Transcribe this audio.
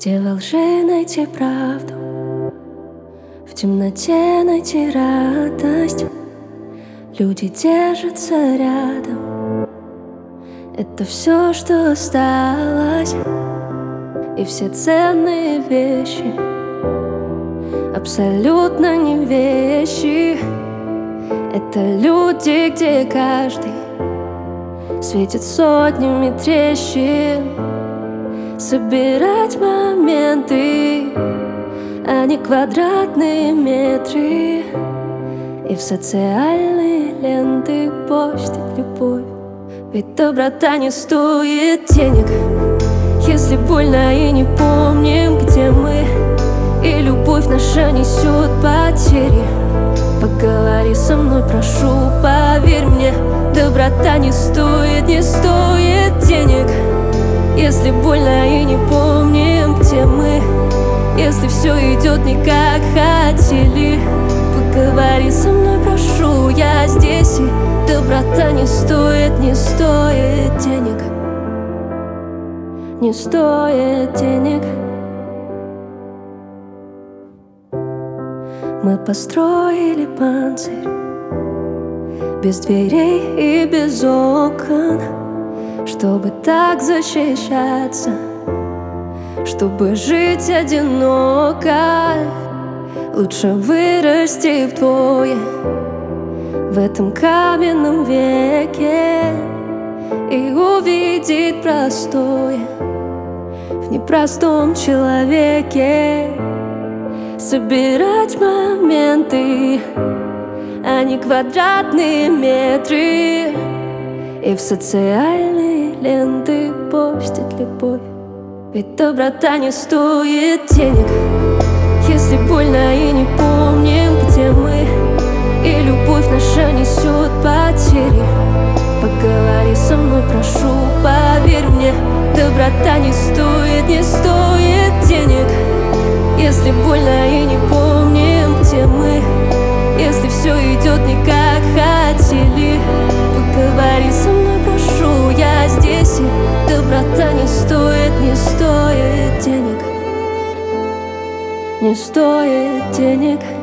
Где во лжи найти правду, в темноте найти радость. Люди держатся рядом, это все, что осталось. И все ценные вещи абсолютно не вещи. Это люди, где каждый светит сотнями трещин. Собирать моменты, а не квадратные метры, и в социальные ленты постить любовь. Ведь доброта не стоит денег, если больно и не помним, где мы. И любовь наша несет потери. Поговори со мной, прошу, поверь мне. Доброта не стоит денег, если больно и не помним, где мы. Если все идет не как хотели, поговори со мной, прошу, я здесь. И доброта не стоит денег, не стоит денег. Мы построили панцирь без дверей и без окон, чтобы так защищаться, чтобы жить одиноко. Лучше вырасти вдвое в этом каменном веке и увидеть простое в непростом человеке. Собирать моменты, а не квадратные метры, и в социальные ленты постить любовь. Ведь доброта не стоит денег, если больно и не помним, где мы. И любовь наша несет потери. Поговори со мной, прошу, поверь мне. Доброта не стоит денег, если больно и не помним, где мы. Если все идет не как хотели, поговори со мной, прошу, я здесь. И доброта не стоит денег, не стоит денег.